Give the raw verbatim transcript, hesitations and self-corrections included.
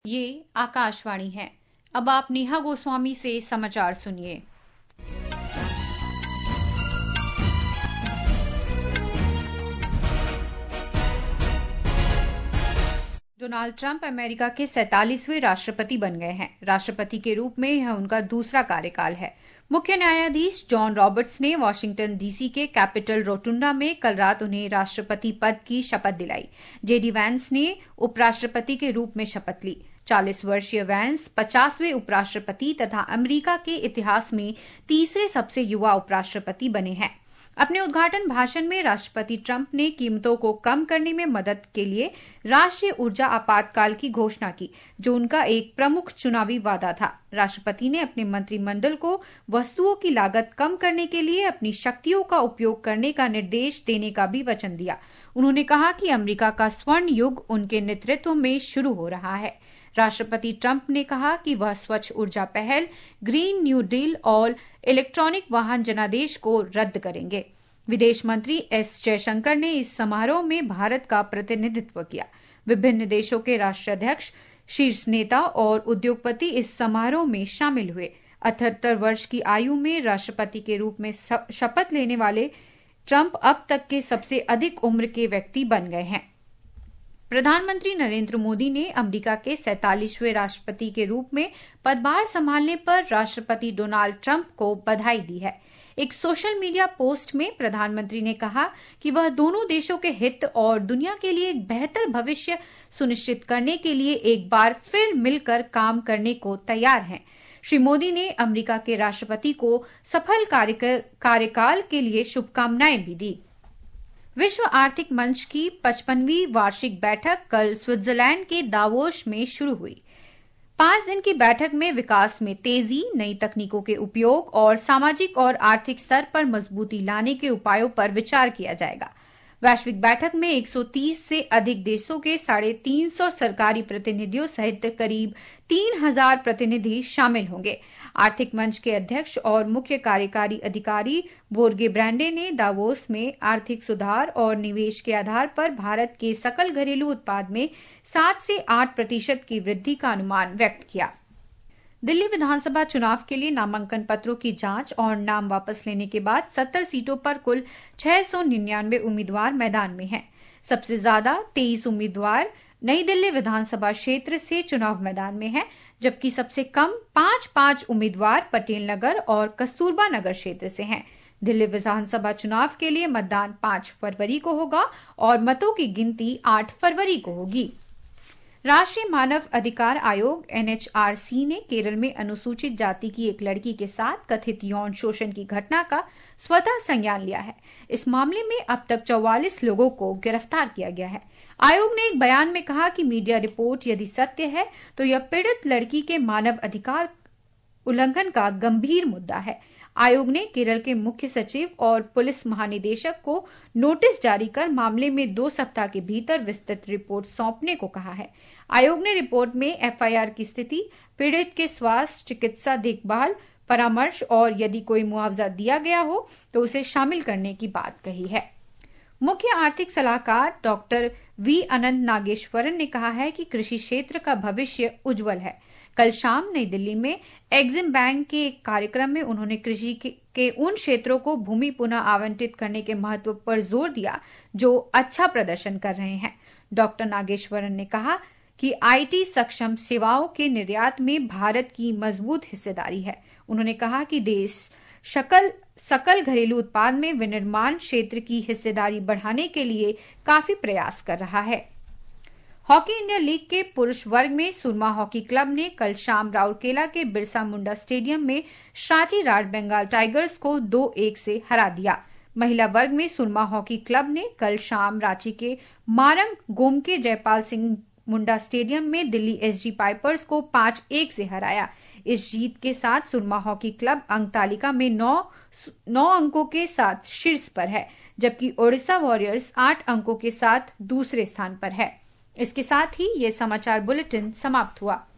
ये आकाशवाणी है। अब आप नेहा गोस्वामी से समाचार सुनिए। डोनाल्ड ट्रंप अमेरिका के सैंतालीसवें राष्ट्रपति बन गए हैं। राष्ट्रपति के रूप में यह उनका दूसरा कार्यकाल है। मुख्य न्यायाधीश जॉन रॉबर्ट्स ने वॉशिंगटन डीसी के कैपिटल रोटुंडा में कल रात उन्हें राष्ट्रपति पद की शपथ दिलाई। जेडी वैंस ने उपराष्ट्रपति के रूप में शपथ ली। चालीस वर्षीय वैंस पचासवें उपराष्ट्रपति तथा अमेरिका के इतिहास में तीसरे सबसे युवा उपराष्ट्रपति बने हैं। अपने उद्घाटन भाषण में राष्ट्रपति ट्रंप ने कीमतों को कम करने में मदद के लिए राष्ट्रीय ऊर्जा आपातकाल की घोषणा की, जो उनका एक प्रमुख चुनावी वादा था। राष्ट्रपति ने अपने मंत्रिमंडल को वस्तुओं की लागत कम करने के लिए अपनी शक्तियों का उपयोग करने का निर्देश देने का भी वचन दिया। उन्होंने कहा कि अमेरिका का स्वर्ण युग उनके नेतृत्व में शुरू हो रहा है। राष्ट्रपति ट्रंप ने कहा कि वह स्वच्छ ऊर्जा पहल, ग्रीन न्यू डील और इलेक्ट्रॉनिक वाहन जनादेश को रद्द करेंगे। विदेश मंत्री एस जयशंकर ने इस समारोह में भारत का प्रतिनिधित्व किया। विभिन्न देशों के राष्ट्राध्यक्ष, शीर्ष नेता और उद्योगपति इस समारोह में शामिल हुए। अठहत्तर वर्ष की आयु में राष्ट्रपति के रूप में शपथ लेने वाले ट्रंप अब तक के सबसे अधिक उम्र के व्यक्ति बन गए हैं। प्रधानमंत्री नरेंद्र मोदी ने अमेरिका के सैंतालीसवें राष्ट्रपति के रूप में पदभार संभालने पर राष्ट्रपति डोनाल्ड ट्रंप को बधाई दी है। एक सोशल मीडिया पोस्ट में प्रधानमंत्री ने कहा कि वह दोनों देशों के हित और दुनिया के लिए एक बेहतर भविष्य सुनिश्चित करने के लिए एक बार फिर मिलकर काम करने को तैयार हैं। श्री मोदी ने अमेरिका के राष्ट्रपति को सफल कार्यकाल के लिए शुभकामनाएं भी दी। विश्व आर्थिक मंच की पचपनवीं वार्षिक बैठक कल स्विट्जरलैंड के दावोस में शुरू हुई। पांच दिन की बैठक में विकास में तेजी, नई तकनीकों के उपयोग और सामाजिक और आर्थिक स्तर पर मजबूती लाने के उपायों पर विचार किया जाएगा। वैश्विक बैठक में एक सौ तीस से अधिक देशों के साढ़े तीन सौ सरकारी प्रतिनिधियों सहित करीब तीन हजार प्रतिनिधि शामिल होंगे। आर्थिक मंच के अध्यक्ष और मुख्य कार्यकारी अधिकारी बोर्गे ब्रांडे ने दावोस में आर्थिक सुधार और निवेश के आधार पर भारत के सकल घरेलू उत्पाद में सात से आठ प्रतिशत की वृद्धि का अनुमान व्यक्त किया। दिल्ली विधानसभा चुनाव के लिए नामांकन पत्रों की जांच और नाम वापस लेने के बाद सत्तर सीटों पर कुल छह सौ निन्यानवे उम्मीदवार मैदान में हैं। सबसे ज्यादा तेईस उम्मीदवार नई दिल्ली विधानसभा क्षेत्र से चुनाव मैदान में हैं, जबकि सबसे कम पांच पांच उम्मीदवार पटेल नगर और कस्तूरबा नगर क्षेत्र से हैं। दिल्ली विधानसभा चुनाव के लिए मतदान पांच फरवरी को होगा और मतों की गिनती आठ फरवरी को होगी। राष्ट्रीय मानव अधिकार आयोग एन एच आर सी ने केरल में अनुसूचित जाति की एक लड़की के साथ कथित यौन शोषण की घटना का स्वतः संज्ञान लिया है। इस मामले में अब तक चौवालीस लोगों को गिरफ्तार किया गया है। आयोग ने एक बयान में कहा कि मीडिया रिपोर्ट यदि सत्य है तो यह पीड़ित लड़की के मानव अधिकार उल्लंघन का गंभीर मुद्दा है। आयोग ने केरल के मुख्य सचिव और पुलिस महानिदेशक को नोटिस जारी कर मामले में दो सप्ताह के भीतर विस्तृत रिपोर्ट सौंपने को कहा है। आयोग ने रिपोर्ट में एफ आई आर की स्थिति, पीड़ित के स्वास्थ्य, चिकित्सा देखभाल, परामर्श और यदि कोई मुआवजा दिया गया हो तो उसे शामिल करने की बात कही है। मुख्य आर्थिक सलाहकार डॉक्टर वी अनंत नागेश्वरन ने कहा है कि कृषि क्षेत्र का भविष्य उज्जवल है। कल शाम नई दिल्ली में एग्जिम बैंक के एक कार्यक्रम में उन्होंने कृषि के, के उन क्षेत्रों को भूमि पुनः आवंटित करने के महत्व पर जोर दिया जो अच्छा प्रदर्शन कर रहे हैं। डॉक्टर नागेश्वरन ने कहा कि आई टी सक्षम सेवाओं के निर्यात में भारत की मजबूत हिस्सेदारी है। उन्होंने कहा कि देश सकल सकल घरेलू उत्पाद में विनिर्माण क्षेत्र की हिस्सेदारी बढ़ाने के लिए काफी प्रयास कर रहा है। हॉकी इंडिया लीग के पुरुष वर्ग में सुरमा हॉकी क्लब ने कल शाम राउरकेला के बिरसा मुंडा स्टेडियम में रांची राड बंगाल टाइगर्स को दो एक से हरा दिया। महिला वर्ग में सुरमा हॉकी क्लब ने कल शाम रांची के मारंग गोमके जयपाल सिंह मुंडा स्टेडियम में दिल्ली एस जी पाइपर्स को पांच एक से हराया। इस जीत के साथ सुरमा हॉकी क्लब अंक तालिका में नौ नौ अंकों के साथ शीर्ष पर है, जबकि ओडिशा वॉरियर्स आठ अंकों के साथ दूसरे स्थान पर है। इसके साथ ही ये समाचार बुलेटिन समाप्त हुआ।